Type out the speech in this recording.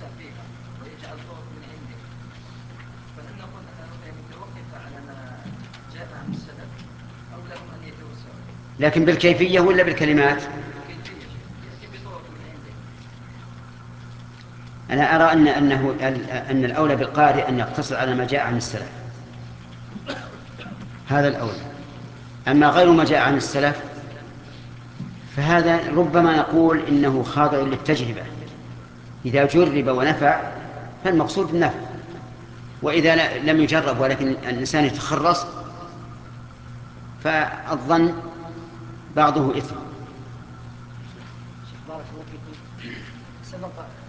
فيها ويجعل طرق من عنده، فهل نقول أنه متوقف على ما جاء عن السلف أو لهم أن يتوسعوا؟ لكن بالكيفية ولا بالكلمات؟ بالكيفية يأتي بطرق من عنده. أنا أرى أن الأولى بالقارئ أن يقتصر على ما جاء عن السلف، هذا الأولى. أما غير ما جاء عن السلف فهذا ربما نقول إنه خاضع للتجربة، إذا جرب ونفع فالمقصود النفع، وإذا لم يجرب ولكن الإنسان يتخرص فالظن بعضه إثم. بارك الله فيكم. سبق